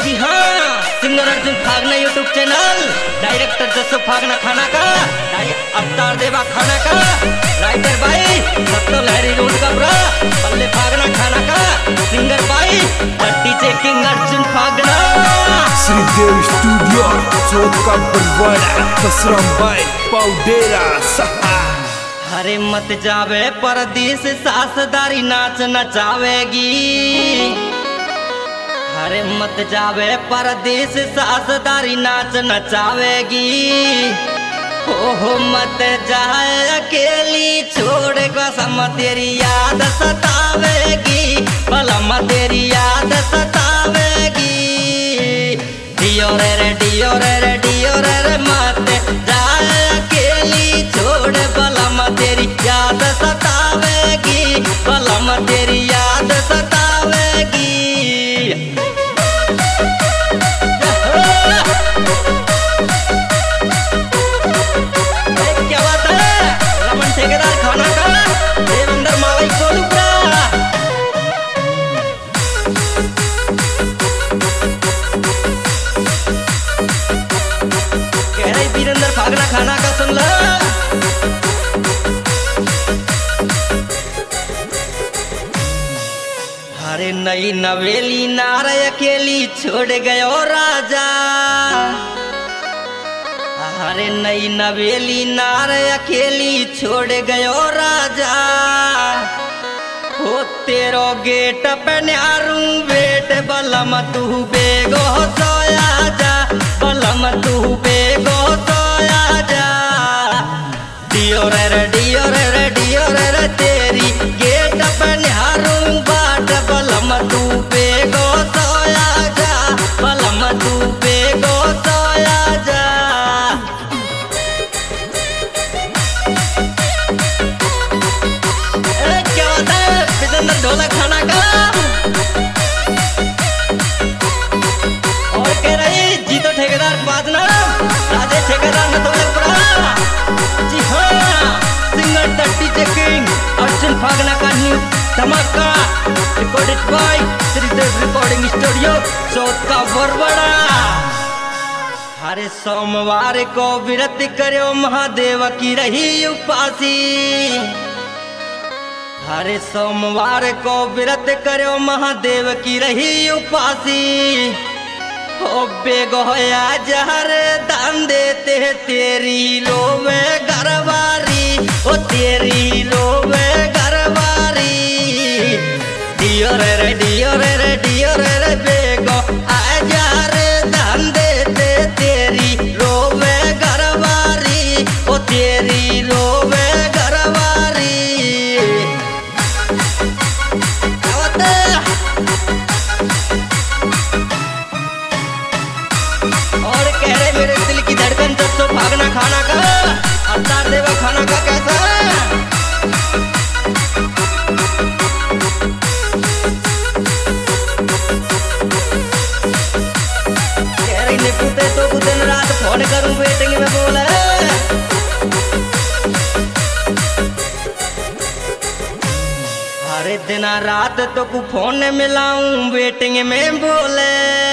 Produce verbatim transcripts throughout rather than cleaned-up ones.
जी हाँ, singer Arjun Phagna YouTube channel, director Jaso Phagna खाना का, अवतार देवा खाना का, राइटर भाई सत्तो लहरी रोड का ब्रा, पल्ले फागना खाना का, सिंगर भाई DJ king Arjun Phagna, Shridev studio Chauth Ka Barwara, कसरम भाई पाउडेरा सहा। हरे मत जावे परदेश सासदारी नाच नचावेगी, हरे मत जावे परदेश सासदारी नाच नचावेगी, हो हो मत जाए अकेली छोड़ कसम तेरी याद सतावेगी, पलम तेरी याद सतावेगी, डियो रे रे डियो रे रे डियो रे रे मत जाए अकेली छोड़ पलम तेरी याद सतावेगी, पलम तेरी याद सतावेगी। क्या बात है रमन ठेकेदार खाना का देवेंद्र मावई कोलुपरा, कह रही वीरेंद्र फागना खाना का सुन लो। अरे नई नवेली नार अकेली छोड़ गयो राजा, अरे नई नवेली नार अकेली छोड़ गयो राजा, हो तेरो गेट पे न्यारू बेट बलम तू बेगो सोया जा, बलम तू बेगो सोया जा, डियो रे रे डियो रे रे डियो रे रे तेरी गेट पे न्यारू बाट, बलम तू बेगो सोया जा, बलम तू बेगो सोया जा। ढोलक खाना का और कह रही जीतो ठेकेदार बाजना राजे ठेकेदार न ढोलकपुरा, जी हाँ singer the DJ king Arjun Phagna का न्यू धमाका, recorded by Shridev recording studio Chauth Ka Barwara. हरे सोमवार को व्रत करो महादेव की रही उपासी, हरे सोमवार को व्रत करो महादेव की रही उपासी, हो बेगोया जहर दान देते तेरी लोवे घरवारी, ओ तेरी लोवे घरवारी, डियो रे रे डियो रे रे डियो रे रे बेगो आ जहर दान देते तेरी लोवे घरवारी, ओ तेरी लोवे घरवारी। और कह रहे मेरे दिल की धड़कन जसो फागना खाना का, अवतार देवा खाना का कैसा कह रही निपुते तो कुछ दिन रात फोन करूं वेटिंग में बोले, हरे दिन रात तो को फोन मिलाऊं वेटिंग में बोले,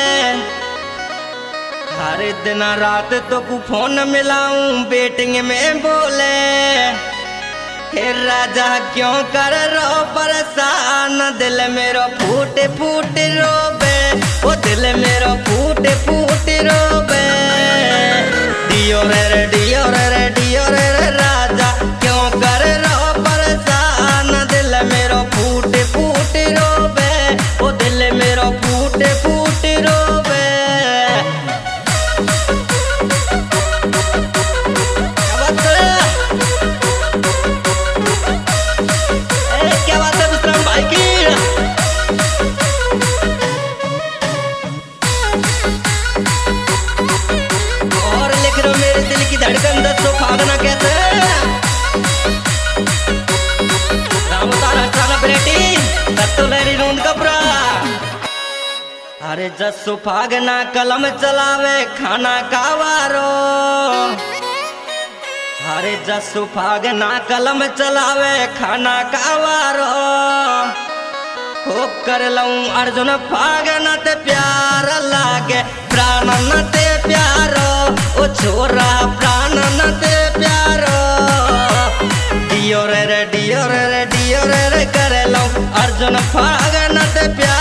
हरे दिन रात तो को फोन मिलाऊं वेटिंग में बोले, हे राजा क्यों कर रो परेशान, दिल मेरो फूट फूट रोबे, ओ दिल मेरो फूट फूट रोबे, डियो रे रे डियो रे रे डियो रे रे राजा क्यों कर रो परेशान, दिल मेरो फूट फूट रोबे, ओ दिल मेरो फूट फूट रोबे। क्या बात है विश्राम भाई की, और लिख रहे मेरे दिल की धड़कन दसो फागना कैसे, अरे जसो फागना कलम चलावे खाना कावारो, अरे जसो फागना कलम चलावे खाना कावारो, हो कर लऊं अर्जुन फागना ते प्यार लाग लागे प्राण न ते प्यारो ओ छोरा प्राण न ते प्यारो डियो रे रे डियो रे रे डियो रे रे करे लो अर्जुन फाग न ते प्यारो